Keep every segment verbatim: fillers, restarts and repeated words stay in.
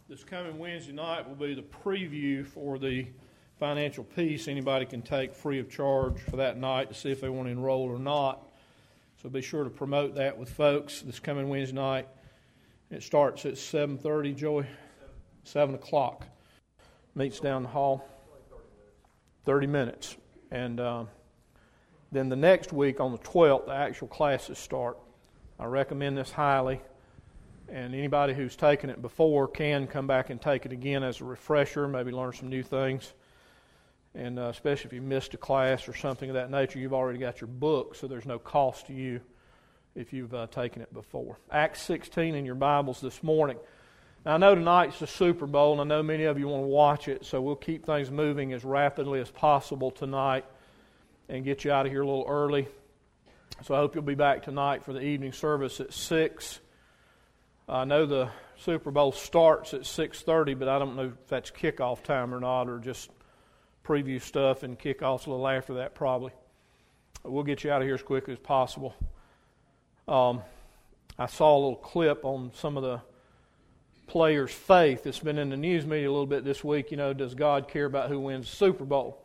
This coming Wednesday night will be the preview for the financial piece. Anybody can take free of charge for that night to see if they want to enroll or not. So be sure to promote that with folks this coming Wednesday night. It starts at seven thirty, Joey? seven o'clock. Meets down the hall. thirty minutes. And uh, then the next week on the twelfth, the actual classes start. I recommend this highly. And anybody who's taken it before can come back and take it again as a refresher, maybe learn some new things. And uh, especially if you missed a class or something of that nature, you've already got your book, so there's no cost to you if you've uh, taken it before. Acts sixteen in your Bibles this morning. Now, I know tonight's the Super Bowl, and I know many of you want to watch it, so we'll keep things moving as rapidly as possible tonight and get you out of here a little early. So I hope you'll be back tonight for the evening service at six. I know the Super Bowl starts at six thirty, but I don't know if that's kickoff time or not, or just preview stuff and kickoff's a little after that probably. We'll get you out of here as quickly as possible. Um, I saw a little clip on some of the players' faith. It's been in the news media a little bit this week. You know, does God care about who wins the Super Bowl?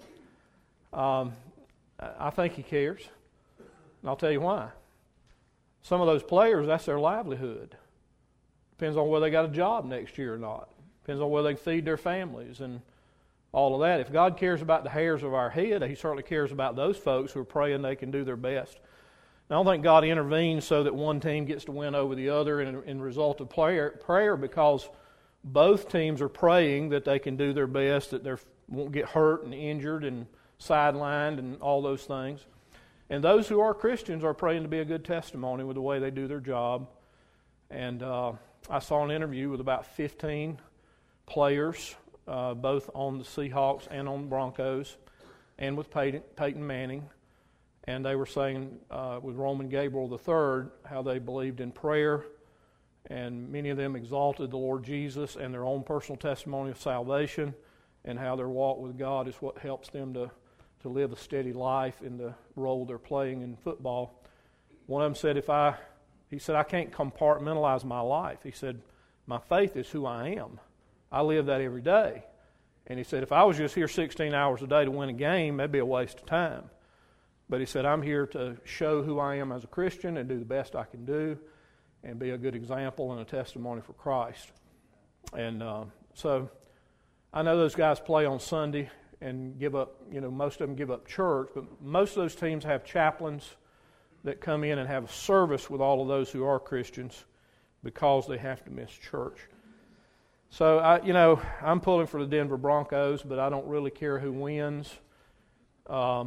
Um, I think He cares, and I'll tell you why. Some of those players, that's their livelihood. Depends on whether they got a job next year or not. Depends on whether they can feed their families and all of that. If God cares about the hairs of our head, He certainly cares about those folks who are praying they can do their best. I don't think God intervenes so that one team gets to win over the other in, in result of prayer, prayer because both teams are praying that they can do their best, that they won't get hurt and injured and sidelined and all those things. And those who are Christians are praying to be a good testimony with the way they do their job. And uh, I saw an interview with about fifteen players, uh, both on the Seahawks and on the Broncos, and with Peyton, Peyton Manning. And they were saying uh, with Roman Gabriel the third how they believed in prayer, and many of them exalted the Lord Jesus and their own personal testimony of salvation, and how their walk with God is what helps them to, to live a steady life in the role they're playing in football. One of them said, if I, he said, I can't compartmentalize my life. He said, my faith is who I am. I live that every day. And he said, if I was just here sixteen hours a day to win a game, that'd be a waste of time. But he said, I'm here to show who I am as a Christian and do the best I can do and be a good example and a testimony for Christ. And uh, so I know those guys play on Sunday and give up, you know, most of them give up church, but most of those teams have chaplains that come in and have a service with all of those who are Christians because they have to miss church. So, I, you know, I'm pulling for the Denver Broncos, but I don't really care who wins. Um,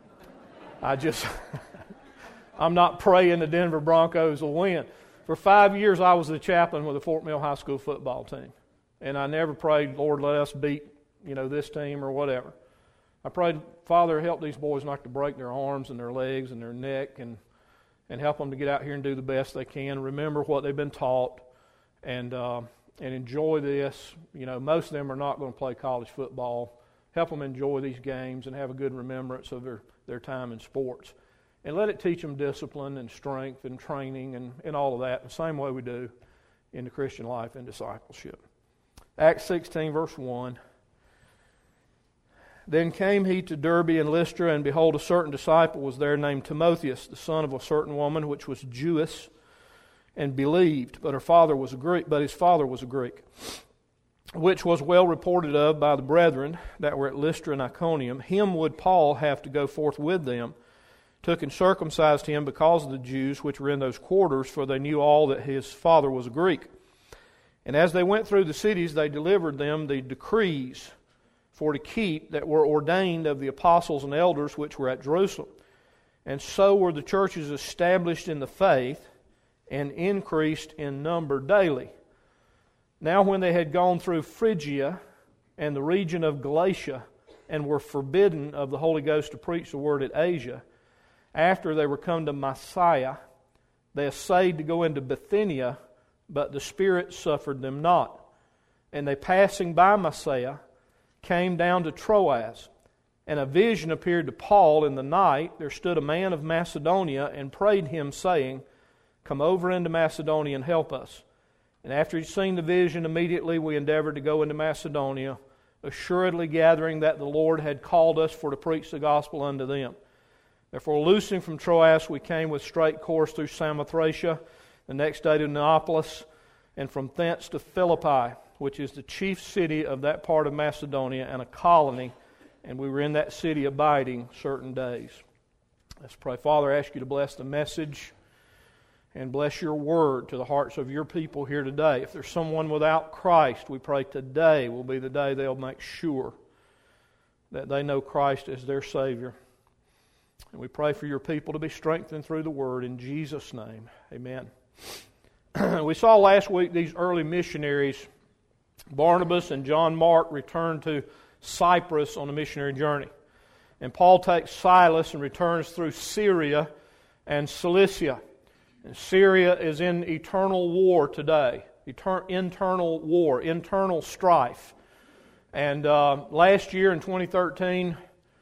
I just, I'm not praying the Denver Broncos will win. For five years, I was the chaplain with the Fort Mill High School football team. And I never prayed, Lord, let us beat, you know, this team or whatever. I prayed, Father, help these boys not to break their arms and their legs and their neck, and and help them to get out here and do the best they can. Remember what they've been taught, and uh, and enjoy this. You know, most of them are not going to play college football. Help them enjoy these games and have a good remembrance of their, their time in sports. And let it teach them discipline and strength and training and, and all of that, the same way we do in the Christian life and discipleship. Acts sixteen, verse one. Then came he to Derbe and Lystra, and behold, a certain disciple was there named Timotheus, the son of a certain woman which was Jewess, and believed, but her father was a Greek, but his father was a Greek, which was well reported of by the brethren that were at Lystra and Iconium. Him would Paul have to go forth with them, took and circumcised him because of the Jews which were in those quarters, for they knew all that his father was a Greek. And as they went through the cities, they delivered them the decrees for to keep that were ordained of the apostles and elders which were at Jerusalem. And so were the churches established in the faith and increased in number daily. Now when they had gone through Phrygia and the region of Galatia, and were forbidden of the Holy Ghost to preach the word at Asia, after they were come to Mysia, they essayed to go into Bithynia, but the Spirit suffered them not. And they passing by Mysia, came down to Troas, and a vision appeared to Paul in the night. There stood a man of Macedonia and prayed him, saying, Come over into Macedonia and help us. And after he'd seen the vision, immediately we endeavored to go into Macedonia, assuredly gathering that the Lord had called us for to preach the gospel unto them. Therefore, loosing from Troas, we came with straight course through Samothracia, the next day to Neapolis, and from thence to Philippi, which is the chief city of that part of Macedonia and a colony, and we were in that city abiding certain days. Let's pray. Father, I ask you to bless the message and bless your word to the hearts of your people here today. If there's someone without Christ, we pray today will be the day they'll make sure that they know Christ as their Savior. And we pray for your people to be strengthened through the word in Jesus' name. Amen. We saw last week these early missionaries, Barnabas and John Mark, returned to Cyprus on a missionary journey. And Paul takes Silas and returns through Syria and Cilicia. And Syria is in eternal war today, Eter- internal war, internal strife. And uh, last year in twenty thirteen,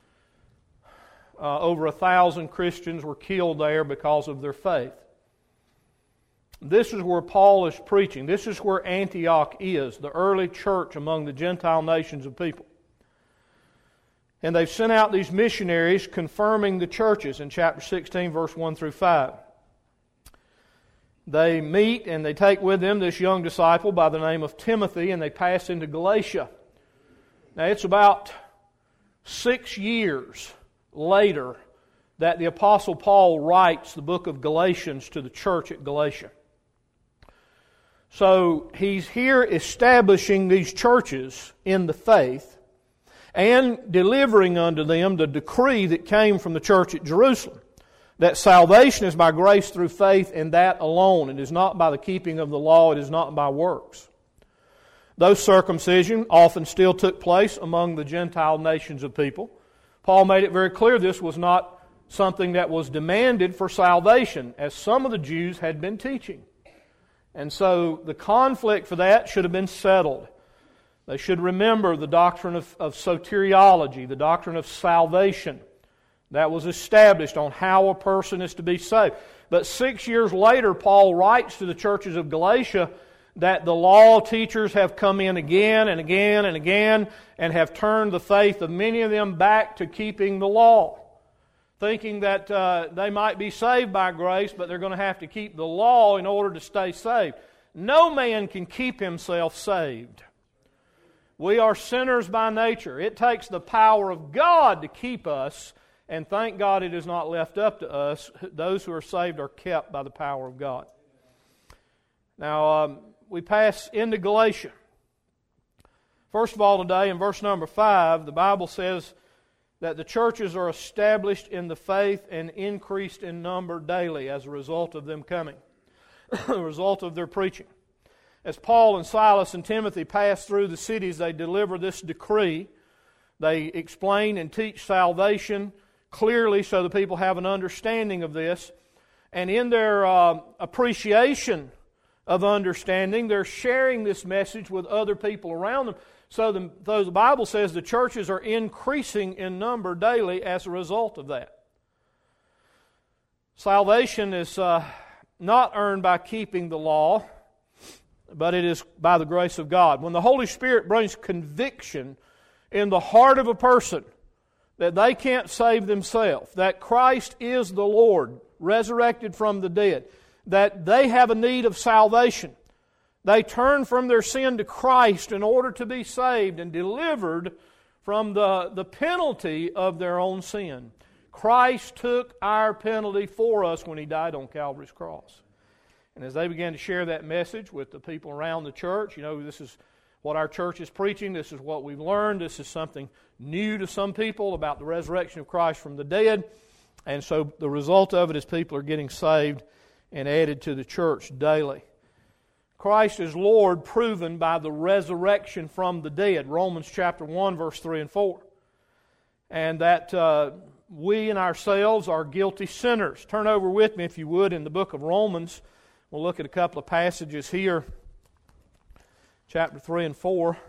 uh, over a thousand Christians were killed there because of their faith. This is where Paul is preaching. This is where Antioch is, the early church among the Gentile nations of people. And they've sent out these missionaries confirming the churches in chapter sixteen, verse one through five. They meet and they take with them this young disciple by the name of Timothy, and they pass into Galatia. Now it's about six years later that the Apostle Paul writes the book of Galatians to the church at Galatia. So he's here establishing these churches in the faith and delivering unto them the decree that came from the church at Jerusalem, that salvation is by grace through faith, and that alone. It is not by the keeping of the law, it is not by works. Though circumcision often still took place among the Gentile nations of people, Paul made it very clear this was not something that was demanded for salvation, as some of the Jews had been teaching. And so the conflict for that should have been settled. They should remember the doctrine of, of soteriology, the doctrine of salvation. That was established on how a person is to be saved. But six years later, Paul writes to the churches of Galatia that the law teachers have come in again and again and again and have turned the faith of many of them back to keeping the law, thinking that uh, they might be saved by grace, but they're going to have to keep the law in order to stay saved. No man can keep himself saved. We are sinners by nature. It takes the power of God to keep us. And thank God it is not left up to us. Those who are saved are kept by the power of God. Now, um, we pass into Galatia. First of all, today in verse number five, the Bible says that the churches are established in the faith and increased in number daily as a result of them coming, a result of their preaching. As Paul and Silas and Timothy pass through the cities, they deliver this decree. They explain and teach salvation clearly so the people have an understanding of this. And in their uh, appreciation of understanding, they're sharing this message with other people around them. So the, so the Bible says the churches are increasing in number daily as a result of that. Salvation is uh, not earned by keeping the law, but it is by the grace of God. When the Holy Spirit brings conviction in the heart of a person that they can't save themselves, that Christ is the Lord, resurrected from the dead, that they have a need of salvation, they turn from their sin to Christ in order to be saved and delivered from the, the penalty of their own sin. Christ took our penalty for us when He died on Calvary's cross. And as they began to share that message with the people around the church, you know, this is what our church is preaching, this is what we've learned, this is something new to some people about the resurrection of Christ from the dead. And so the result of it is people are getting saved and added to the church daily. Christ is Lord proven by the resurrection from the dead, Romans chapter one, verse three and four. And that uh, we in ourselves are guilty sinners. Turn over with me, if you would, in the book of Romans. We'll look at a couple of passages here, chapter three and four.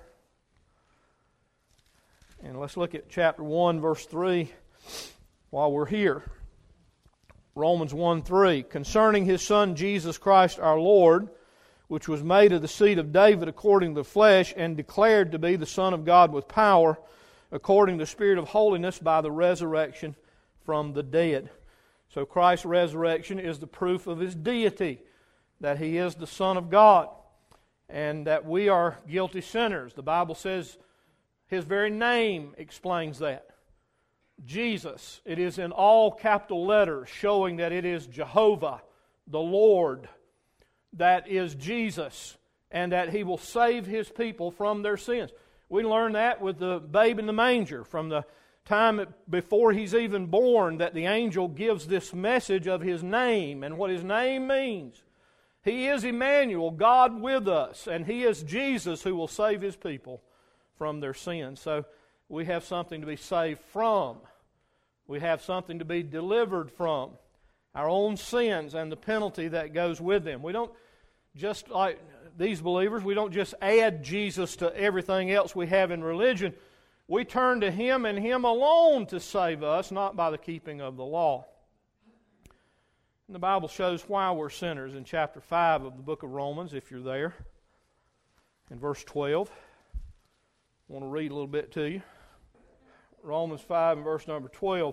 And let's look at chapter one, verse three, while we're here. Romans one three, concerning His Son Jesus Christ our Lord, which was made of the seed of David according to the flesh, and declared to be the Son of God with power, according to the Spirit of holiness, by the resurrection from the dead. So Christ's resurrection is the proof of His deity, that He is the Son of God, and that we are guilty sinners. The Bible says His very name explains that. Jesus, it is in all capital letters, showing that it is Jehovah, the Lord, that is Jesus, and that He will save His people from their sins. We learn that with the babe in the manger, from the time before He's even born, that the angel gives this message of His name and what His name means. He is Emmanuel, God with us, and He is Jesus who will save His people from their sins. So we have something to be saved from. We have something to be delivered from. Our own sins and the penalty that goes with them. We don't just, like these believers, we don't just add Jesus to everything else we have in religion. We turn to Him and Him alone to save us, not by the keeping of the law. And the Bible shows why we're sinners in chapter five of the book of Romans, if you're there. In verse twelve. I want to read a little bit to you. Romans five and verse number twelve.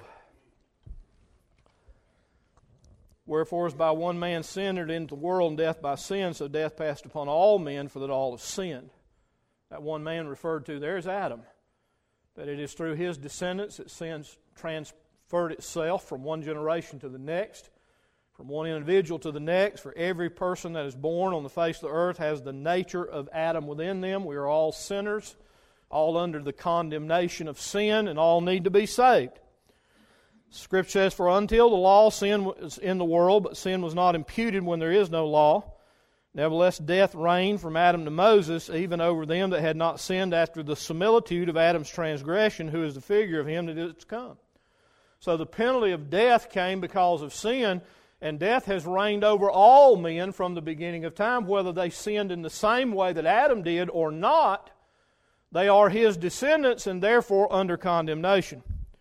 Wherefore, as by one man sin entered into the world, and death by sin, so death passed upon all men, for that all have sinned. That one man referred to there is Adam. That it is through his descendants that sin transferred itself from one generation to the next, from one individual to the next. For every person that is born on the face of the earth has the nature of Adam within them. We are all sinners, all under the condemnation of sin, and all need to be saved. Scripture says, for until the law, sin was in the world, but sin was not imputed when there is no law. Nevertheless, death reigned from Adam to Moses, even over them that had not sinned, after the similitude of Adam's transgression, who is the figure of him that is to come. So the penalty of death came because of sin, and death has reigned over all men from the beginning of time, whether they sinned in the same way that Adam did or not. They are his descendants and therefore under condemnation.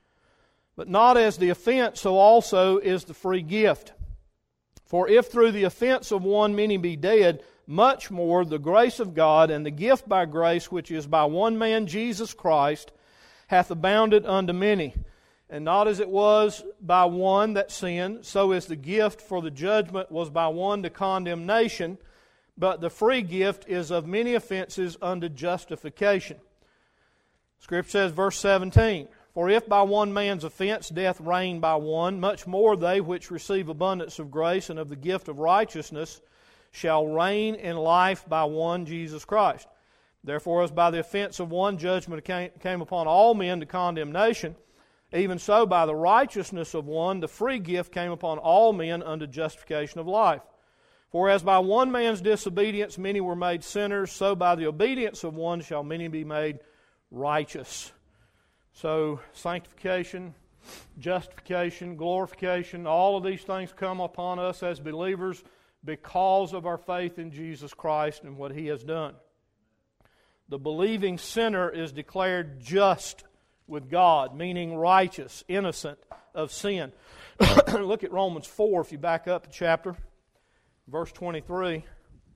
But not as the offense, so also is the free gift. For if through the offense of one many be dead, much more the grace of God and the gift by grace, which is by one man Jesus Christ, hath abounded unto many. And not as it was by one that sinned, so is the gift, for the judgment was by one to condemnation, but the free gift is of many offenses unto justification. Scripture says, verse seventeen, for if by one man's offense death reigned by one, much more they which receive abundance of grace and of the gift of righteousness shall reign in life by one, Jesus Christ. Therefore, as by the offense of one judgment came upon all men to condemnation, even so by the righteousness of one the free gift came upon all men unto justification of life. For as by one man's disobedience many were made sinners, so by the obedience of one shall many be made righteous. So sanctification, justification, glorification, all of these things come upon us as believers because of our faith in Jesus Christ and what He has done. The believing sinner is declared just with God, meaning righteous, innocent of sin. Look at Romans four, if you back up the chapter, verse twenty-three.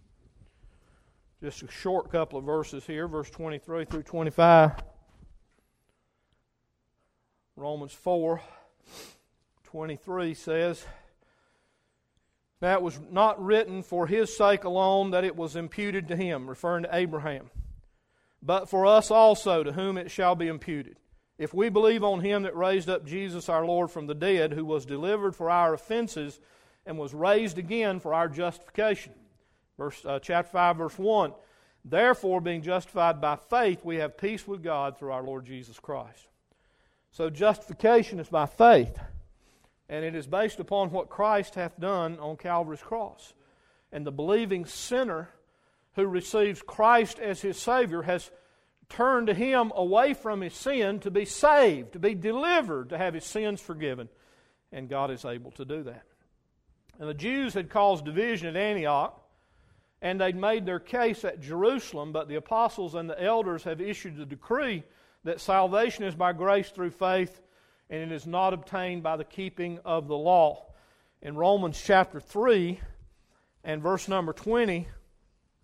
Just a short couple of verses here, verse twenty-three through twenty-five. Romans four, twenty-three says, that was not written for his sake alone that it was imputed to him, referring to Abraham, but for us also, to whom it shall be imputed. If we believe on Him that raised up Jesus our Lord from the dead, who was delivered for our offenses and was raised again for our justification. Verse uh, chapter five, verse one. Therefore, being justified by faith, we have peace with God through our Lord Jesus Christ. So justification is by faith, and it is based upon what Christ hath done on Calvary's cross. And the believing sinner who receives Christ as his Savior has turned to Him away from his sin to be saved, to be delivered, to have his sins forgiven. And God is able to do that. And the Jews had caused division at Antioch, and they'd made their case at Jerusalem, but the apostles and the elders have issued a decree that salvation is by grace through faith, and it is not obtained by the keeping of the law. In Romans chapter three and verse number twenty,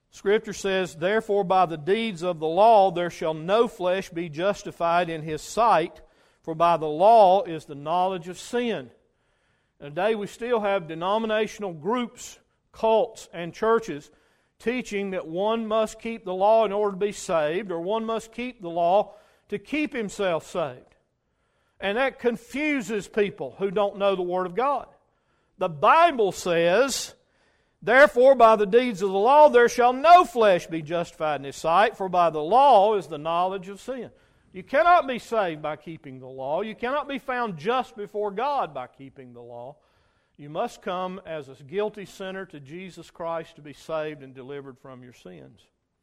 Scripture says, "Therefore by the deeds of the law there shall no flesh be justified in his sight, for by the law is the knowledge of sin." And today we still have denominational groups, cults, and churches teaching that one must keep the law in order to be saved, or one must keep the law to keep himself saved. And that confuses people who don't know the Word of God. The Bible says, "Therefore by the deeds of the law there shall no flesh be justified in his sight, for by the law is the knowledge of sin." You cannot be saved by keeping the law. You cannot be found just before God by keeping the law. You must come as a guilty sinner to Jesus Christ to be saved and delivered from your sins.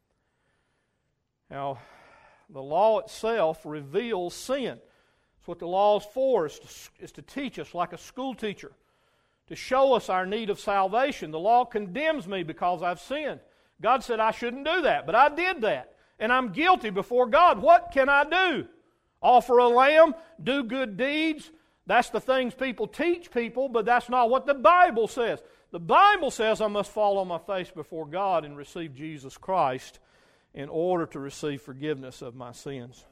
Now, the law itself reveals sin. That's what the law is for, is to, is to teach us like a school teacher, to show us our need of salvation. The law condemns me because I've sinned. God said I shouldn't do that, but I did that. And I'm guilty before God. What can I do? Offer a lamb? Do good deeds? That's the things people teach people, but that's not what the Bible says. The Bible says I must fall on my face before God and receive Jesus Christ in order to receive forgiveness of my sins.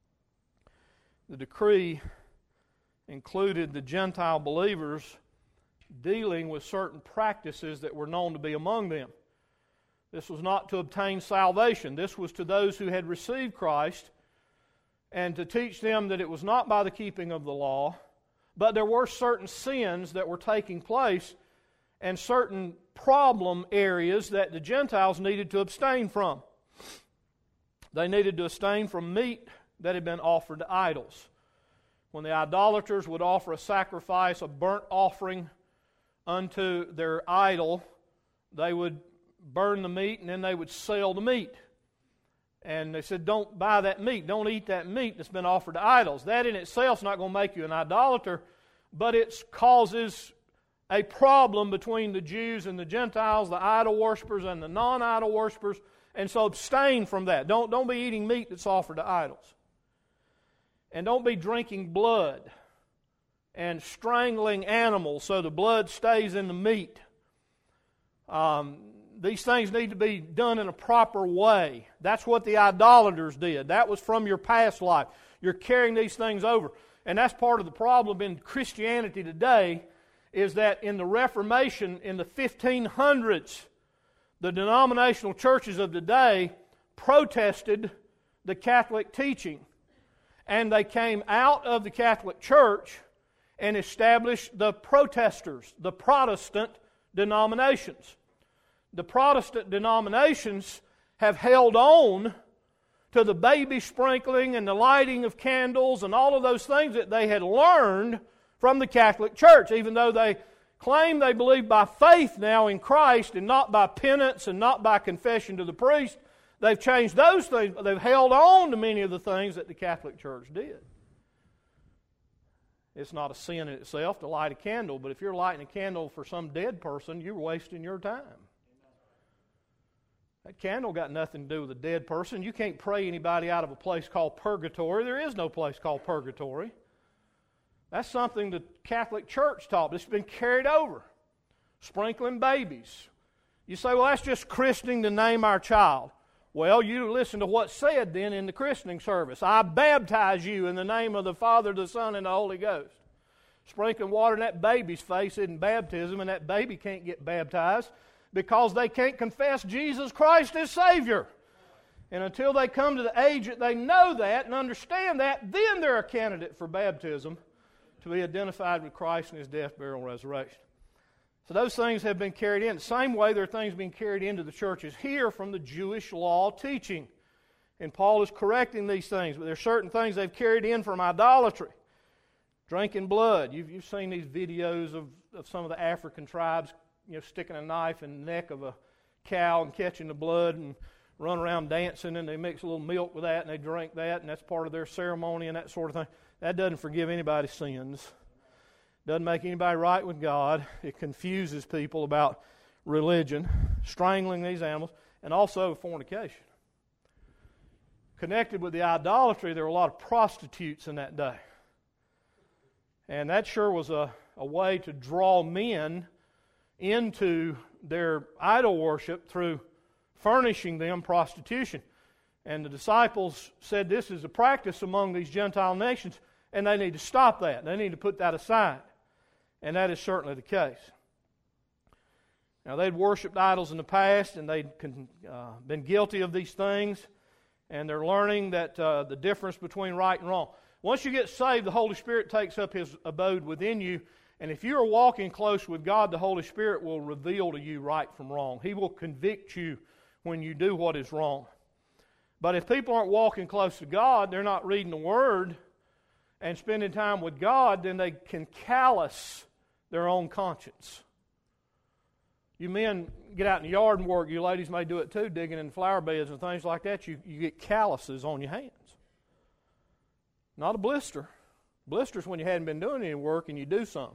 The decree included the Gentile believers dealing with certain practices that were known to be among them. This was not to obtain salvation. This was to those who had received Christ, and to teach them that it was not by the keeping of the law, but there were certain sins that were taking place and certain problem areas that the Gentiles needed to abstain from. They needed to abstain from meat that had been offered to idols. When the idolaters would offer a sacrifice, a burnt offering unto their idol, they would burn the meat and then they would sell the meat. And they said, don't buy that meat. Don't eat that meat that's been offered to idols. That in itself is not going to make you an idolater, but it causes a problem between the Jews and the Gentiles, the idol worshippers and the non-idol worshippers. And so abstain from that. Don't, don't be eating meat that's offered to idols. And don't be drinking blood and strangling animals so the blood stays in the meat. Um, these things need to be done in a proper way. That's what the idolaters did. That was from your past life. You're carrying these things over. And that's part of the problem in Christianity today, is that in the Reformation, in the fifteen hundreds, the denominational churches of today protested the Catholic teaching. And they came out of the Catholic Church and established the protesters, the Protestant denominations. The Protestant denominations have held on to the baby sprinkling and the lighting of candles and all of those things that they had learned from the Catholic Church, even though they claim they believe by faith now in Christ and not by penance and not by confession to the priest. They've changed those things, but they've held on to many of the things that the Catholic Church did. It's not a sin in itself to light a candle, but if you're lighting a candle for some dead person, you're wasting your time. That candle got nothing to do with a dead person. You can't pray anybody out of a place called purgatory. There is no place called purgatory. That's something the Catholic Church taught. It's been carried over. Sprinkling babies. You say, well, that's just christening to name our child. Well, you listen to what's said then in the christening service. I baptize you in the name of the Father, the Son, and the Holy Ghost. Sprinkling water in that baby's face isn't baptism, and that baby can't get baptized because they can't confess Jesus Christ as Savior. And until they come to the age that they know that and understand that, then they're a candidate for baptism to be identified with Christ in His death, burial, and resurrection. So those things have been carried in. The same way there are things being carried into the churches here from the Jewish law teaching. And Paul is correcting these things, but there are certain things they've carried in from idolatry. Drinking blood. You've, you've seen these videos of, of some of the African tribes, you know, sticking a knife in the neck of a cow and catching the blood and run around dancing, and they mix a little milk with that and they drink that, and that's part of their ceremony and that sort of thing. That doesn't forgive anybody's sins. Doesn't make anybody right with God. It confuses people about religion, strangling these animals, and also fornication. Connected with the idolatry, there were a lot of prostitutes in that day. And that sure was a, a way to draw men into their idol worship through furnishing them prostitution. And the disciples said this is a practice among these Gentile nations, and they need to stop that. They need to put that aside. And that is certainly the case. Now, they'd worshipped idols in the past, and they'd uh, been guilty of these things, and they're learning that uh, the difference between right and wrong. Once you get saved, the Holy Spirit takes up His abode within you, and if you are walking close with God, the Holy Spirit will reveal to you right from wrong. He will convict you when you do what is wrong. But if people aren't walking close to God, they're not reading the Word and spending time with God, then they can callous their own conscience. You men get out in the yard and work. You ladies may do it too, digging in flower beds and things like that. You, you get calluses on your hands. Not a blister. Blisters when you hadn't been doing any work and you do some.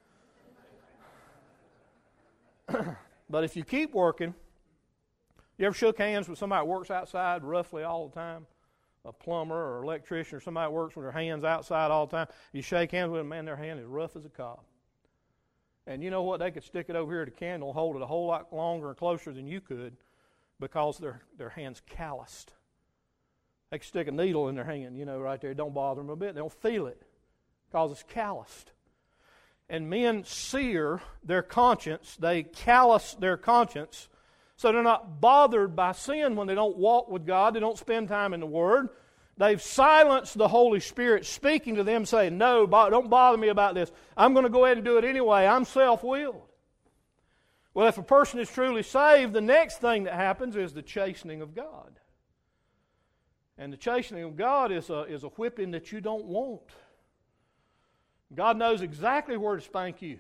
But if you keep working, you ever shook hands with somebody that works outside roughly all the time? A plumber or electrician or somebody that works with their hands outside all the time. You shake hands with them, man, their hand is rough as a cob. And you know what? They could stick it over here at a candle and hold it a whole lot longer and closer than you could because their their hand's calloused. They could stick a needle in their hand, you know, right there. It don't bother them a bit. They don't feel it because it's calloused. And men sear their conscience. They callous their conscience so they're not bothered by sin when they don't walk with God. They don't spend time in the Word. They've silenced the Holy Spirit speaking to them saying, no, don't bother me about this. I'm going to go ahead and do it anyway. I'm self-willed. Well, if a person is truly saved, the next thing that happens is the chastening of God. And the chastening of God is a, is a whipping that you don't want. God knows exactly where to spank you.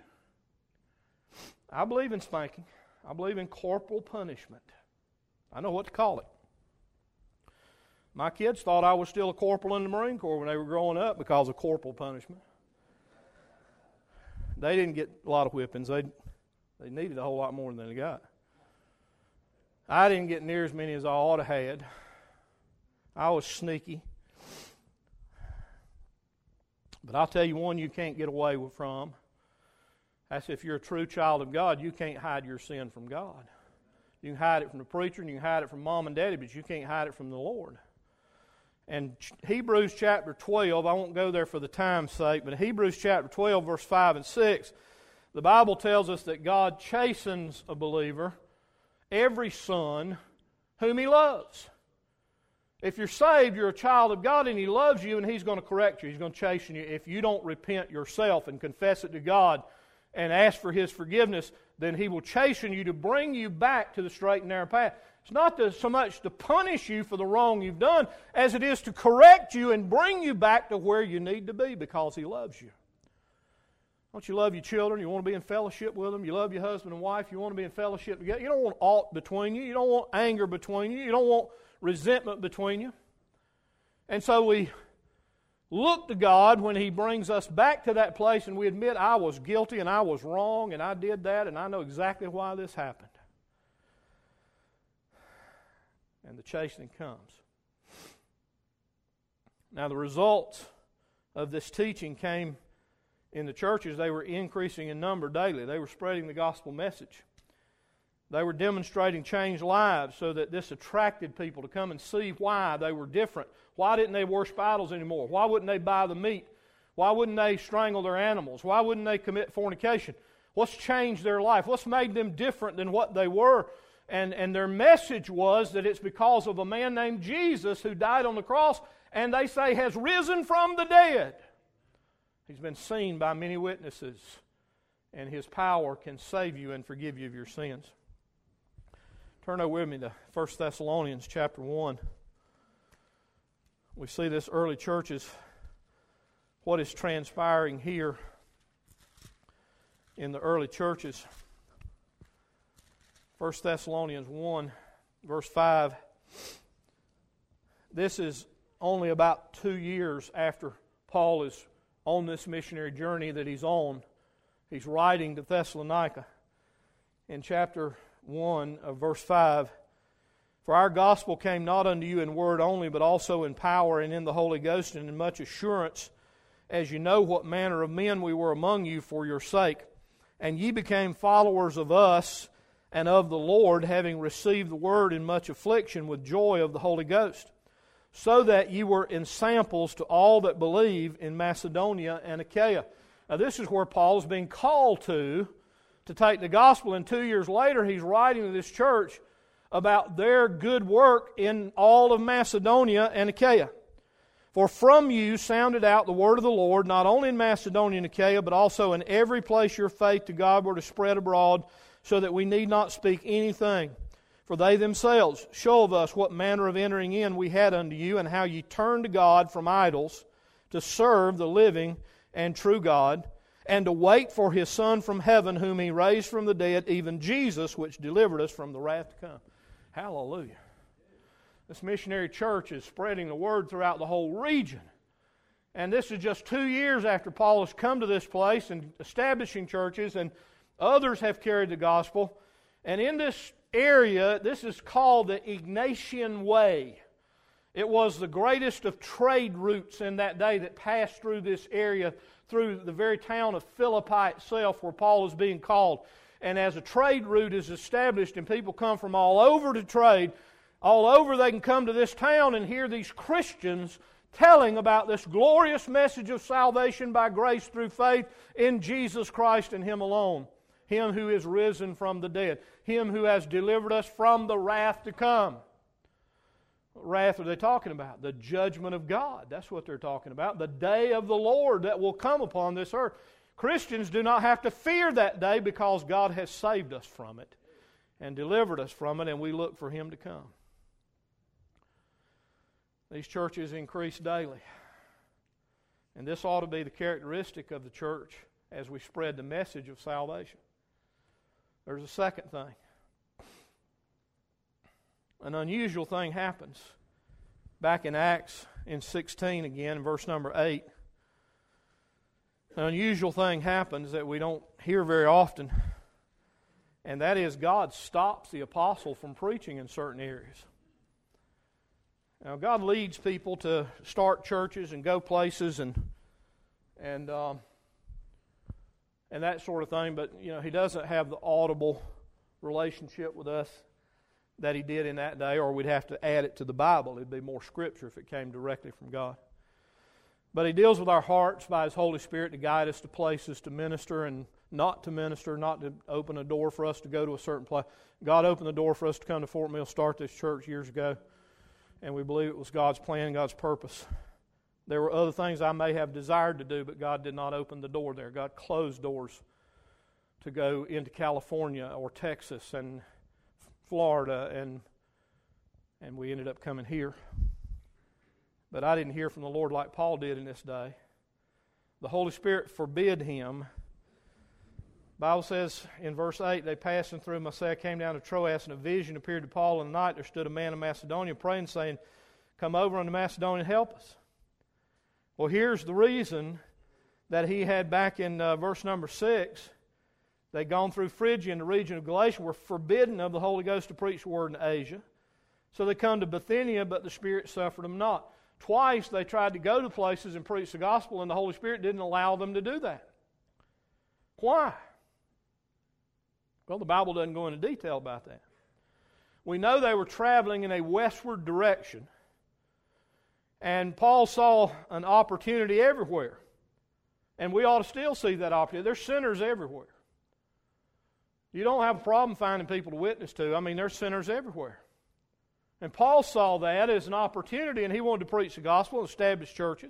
I believe in spanking. I believe in corporal punishment. I know what to call it. My kids thought I was still a corporal in the Marine Corps when they were growing up because of corporal punishment. They didn't get a lot of whippings. They they needed a whole lot more than they got. I didn't get near as many as I ought to have had. I was sneaky. But I'll tell you one you can't get away from. That's if you're a true child of God, you can't hide your sin from God. You can hide it from the preacher and you can hide it from mom and daddy, but you can't hide it from the Lord. And Hebrews chapter twelve, I won't go there for the time's sake, but Hebrews chapter twelve, verse five and six, the Bible tells us that God chastens a believer, every son whom He loves. If you're saved, you're a child of God and He loves you and He's going to correct you. He's going to chasten you. If you don't repent yourself and confess it to God and ask for His forgiveness, then He will chasten you to bring you back to the straight and narrow path. It's not to, so much to punish you for the wrong you've done as it is to correct you and bring you back to where you need to be because He loves you. Don't you love your children? You want to be in fellowship with them? You love your husband and wife? You want to be in fellowship together? You don't want aught between you. You don't want anger between you. You don't want resentment between you. And so we look to God when He brings us back to that place and we admit I was guilty and I was wrong and I did that and I know exactly why this happened. And the chastening comes. Now the results of this teaching came in the churches. They were increasing in number daily. They were spreading the gospel message. They were demonstrating changed lives so that this attracted people to come and see why they were different. Why didn't they worship idols anymore? Why wouldn't they buy the meat? Why wouldn't they strangle their animals? Why wouldn't they commit fornication? What's changed their life? What's made them different than what they were? And, and their message was that it's because of a man named Jesus who died on the cross and they say has risen from the dead. He's been seen by many witnesses and His power can save you and forgive you of your sins. Turn over with me to First Thessalonians chapter one. We see this early churches, what is transpiring here in the early churches. First Thessalonians one, verse five. This is only about two years after Paul is on this missionary journey that he's on. He's writing to Thessalonica. In chapter one of verse five, for our gospel came not unto you in word only, but also in power and in the Holy Ghost and in much assurance, as you know what manner of men we were among you for your sake. And ye became followers of us, and of the Lord, having received the word in much affliction with joy of the Holy Ghost, so that you were ensamples to all that believe in Macedonia and Achaia. Now this is where Paul is being called to, to take the gospel, and two years later he's writing to this church about their good work in all of Macedonia and Achaia. For from you sounded out the word of the Lord, not only in Macedonia and Achaia, but also in every place your faith to God were to spread abroad, so that we need not speak anything. For they themselves show of us what manner of entering in we had unto you, and how ye turned to God from idols to serve the living and true God, and to wait for His Son from heaven, whom He raised from the dead, even Jesus, which delivered us from the wrath to come. Hallelujah. This missionary church is spreading the word throughout the whole region. And this is just two years after Paul has come to this place and establishing churches, and others have carried the gospel. And in this area, this is called the Egnatian Way. It was the greatest of trade routes in that day that passed through this area, through the very town of Philippi itself, where Paul is being called. And as a trade route is established and people come from all over to trade, all over they can come to this town and hear these Christians telling about this glorious message of salvation by grace through faith in Jesus Christ and Him alone. Him who is risen from the dead. Him who has delivered us from the wrath to come. What wrath are they talking about? The judgment of God. That's what they're talking about. The day of the Lord that will come upon this earth. Christians do not have to fear that day, because God has saved us from it and delivered us from it, and we look for Him to come. These churches increase daily. And this ought to be the characteristic of the church as we spread the message of salvation. There's a second thing. An unusual thing happens. Back in Acts in sixteen again, verse number eight. An unusual thing happens that we don't hear very often. And that is, God stops the apostle from preaching in certain areas. Now, God leads people to start churches and go places and and um, and that sort of thing, but you know, He doesn't have the audible relationship with us that He did in that day, or we'd have to add it to the Bible. It'd be more Scripture if it came directly from God. But He deals with our hearts by His Holy Spirit to guide us to places to minister and not to minister, not to open a door for us to go to a certain place. God opened the door for us to come to Fort Mill, start this church years ago. And we believe it was God's plan, God's purpose. There were other things I may have desired to do, but God did not open the door there. God closed doors to go into California or Texas and Florida, and and we ended up coming here. But I didn't hear from the Lord like Paul did in this day. The Holy Spirit forbid him. The Bible says in verse eight, they passing through Mysia came down to Troas, and a vision appeared to Paul in the night. There stood a man of Macedonia praying, saying, "Come over unto Macedonia and help us." Well, here's the reason that he had back in uh, verse number six. They'd gone through Phrygia and the region of Galatia, were forbidden of the Holy Ghost to preach the word in Asia. So they come to Bithynia, but the Spirit suffered them not. Twice they tried to go to places and preach the gospel, and the Holy Spirit didn't allow them to do that. Why? Well, the Bible doesn't go into detail about that. We know they were traveling in a westward direction, and Paul saw an opportunity everywhere. And we ought to still see that opportunity. There's sinners everywhere. You don't have a problem finding people to witness to. I mean, there's sinners everywhere. And Paul saw that as an opportunity, and he wanted to preach the gospel and establish churches.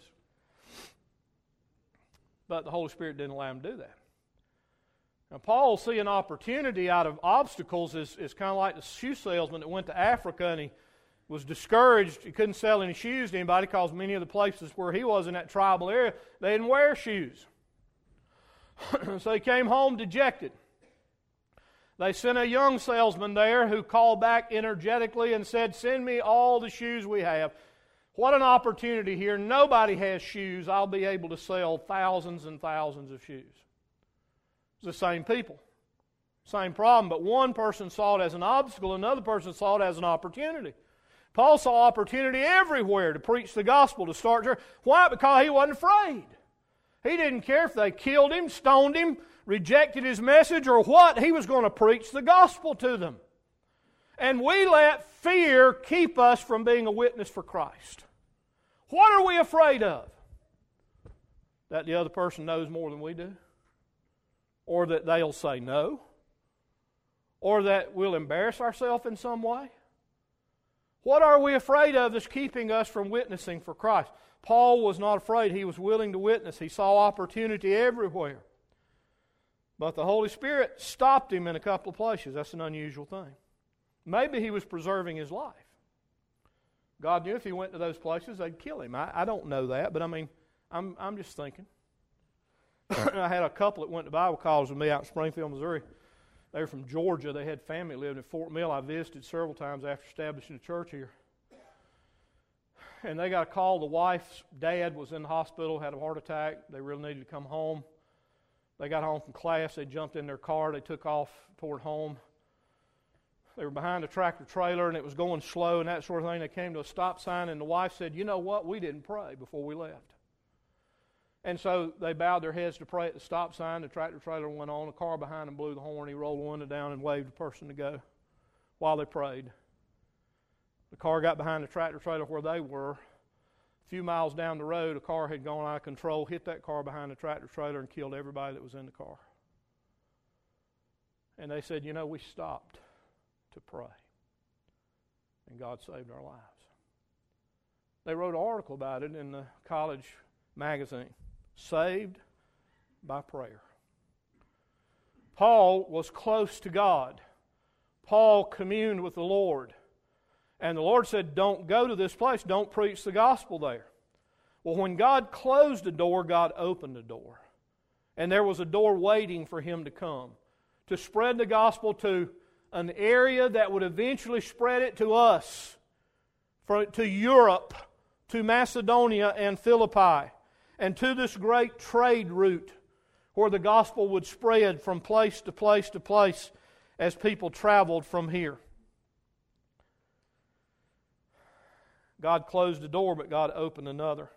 But the Holy Spirit didn't allow him to do that. Now, Paul will see an opportunity out of obstacles is, is kind of like the shoe salesman that went to Africa, and he was discouraged. He couldn't sell any shoes to anybody because many of the places where he was in that tribal area, they didn't wear shoes. So he came home dejected. They sent a young salesman there who called back energetically and said, "Send me all the shoes we have." What an opportunity here. Nobody has shoes. I'll be able to sell thousands and thousands of shoes. It's the same people. Same problem, but one person saw it as an obstacle, another person saw it as an opportunity. Paul saw opportunity everywhere to preach the gospel, to start church. Why? Because he wasn't afraid. He didn't care if they killed him, stoned him, rejected His message or what, He was going to preach the gospel to them. And we let fear keep us from being a witness for Christ. What are we afraid of? That the other person knows more than we do? Or that they'll say no? Or that we'll embarrass ourselves in some way? What are we afraid of that's keeping us from witnessing for Christ? Paul was not afraid. He was willing to witness. He saw opportunity everywhere. But the Holy Spirit stopped him in a couple of places. That's an unusual thing. Maybe he was preserving his life. God knew if he went to those places, they'd kill him. I, I don't know that, but I mean, I'm, I'm just thinking. I had a couple that went to Bible college with me out in Springfield, Missouri. They were from Georgia. They had family living in Fort Mill. I visited several times after establishing a church here. And they got a call. The wife's dad was in the hospital, had a heart attack. They really needed to come home. They got home from class. They jumped in their car. They took off toward home. They were behind a tractor trailer, and it was going slow and that sort of thing. They came to a stop sign, and the wife said, "You know what? We didn't pray before we left." And so they bowed their heads to pray at the stop sign. The tractor trailer went on. The car behind him blew the horn. He rolled the window down and waved the person to go while they prayed. The car got behind the tractor trailer where they were. A few miles down the road, a car had gone out of control, hit that car behind the tractor trailer, and killed everybody that was in the car. And they said, "You know, we stopped to pray, and God saved our lives." They wrote an article about it in the college magazine. Saved by prayer. Paul was close to God. Paul communed with the Lord. And the Lord said, "Don't go to this place. Don't preach the gospel there." Well, when God closed a door, God opened a door. And there was a door waiting for him to come, to spread the gospel to an area that would eventually spread it to us, for, to Europe, to Macedonia and Philippi, and to this great trade route where the gospel would spread from place to place to place as people traveled from here. God closed a door, but God opened another.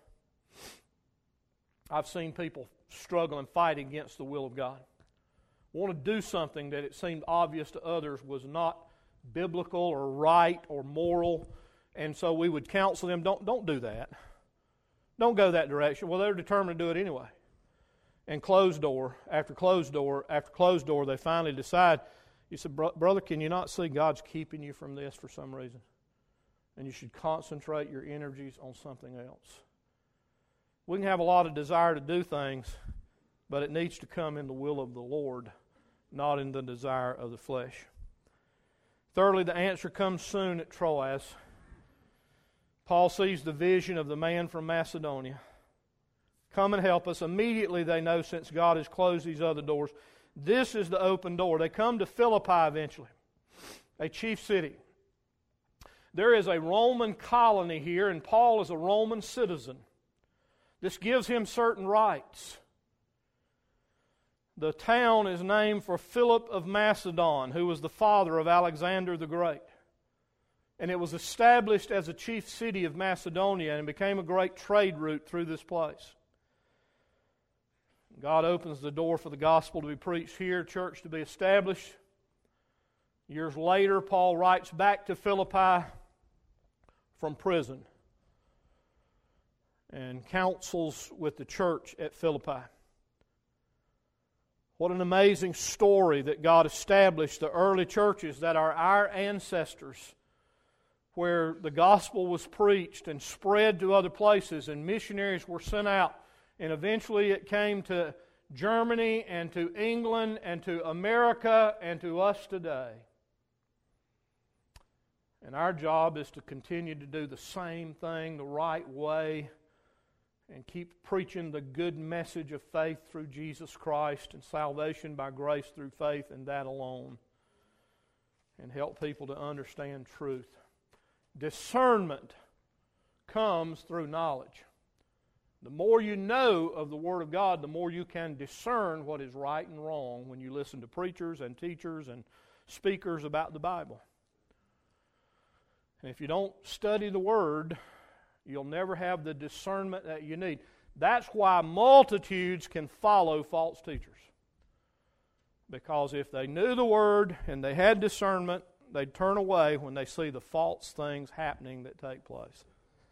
I've seen people struggle and fight against the will of God. Want to do something that it seemed obvious to others was not biblical or right or moral, and so we would counsel them, don't, don't do that. Don't go that direction. Well, they're determined to do it anyway. And closed door after closed door after closed door, they finally decide, you said, "Brother, can you not see God's keeping you from this for some reason? And you should concentrate your energies on something else." We can have a lot of desire to do things, but it needs to come in the will of the Lord, not in the desire of the flesh. Thirdly, the answer comes soon at Troas. Paul sees the vision of the man from Macedonia. Come and help us. Immediately they know, since God has closed these other doors, this is the open door. They come to Philippi eventually, a chief city. There is a Roman colony here, and Paul is a Roman citizen. This gives him certain rights. The town is named for Philip of Macedon, who was the father of Alexander the Great. And it was established as a chief city of Macedonia and became a great trade route through this place. God opens the door for the gospel to be preached here, church to be established. Years later, Paul writes back to Philippi from prison and counsels with the church at Philippi. What an amazing story that God established the early churches that are our ancestors, where the gospel was preached and spread to other places, and missionaries were sent out, and eventually it came to Germany and to England and to America and to us today. And our job is to continue to do the same thing the right way and keep preaching the good message of faith through Jesus Christ and salvation by grace through faith and that alone, and help people to understand truth. Discernment comes through knowledge. The more you know of the Word of God, the more you can discern what is right and wrong when you listen to preachers and teachers and speakers about the Bible. And if you don't study the Word, you'll never have the discernment that you need. That's why multitudes can follow false teachers. Because if they knew the Word and they had discernment, they'd turn away when they see the false things happening that take place.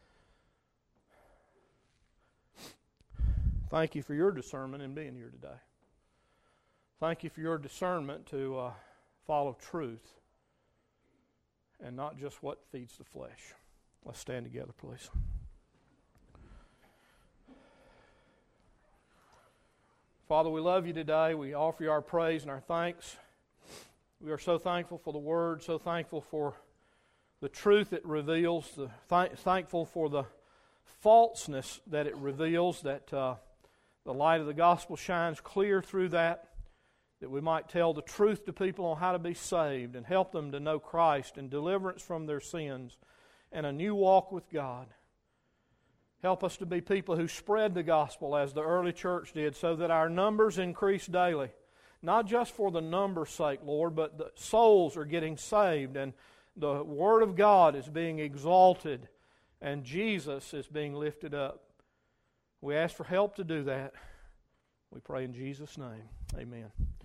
Thank you for your discernment in being here today. Thank you for your discernment to uh, follow truth and not just what feeds the flesh. Let's stand together, please. Father, we love you today. We offer you our praise and our thanks. We are so thankful for the Word, so thankful for the truth it reveals, the th- thankful for the falseness that it reveals, that uh, the light of the gospel shines clear through that, that we might tell the truth to people on how to be saved and help them to know Christ and deliverance from their sins and a new walk with God. Help us to be people who spread the gospel as the early church did, so that our numbers increase daily. Not just for the number's sake, Lord, but the souls are getting saved and the Word of God is being exalted and Jesus is being lifted up. We ask for help to do that. We pray in Jesus' name. Amen.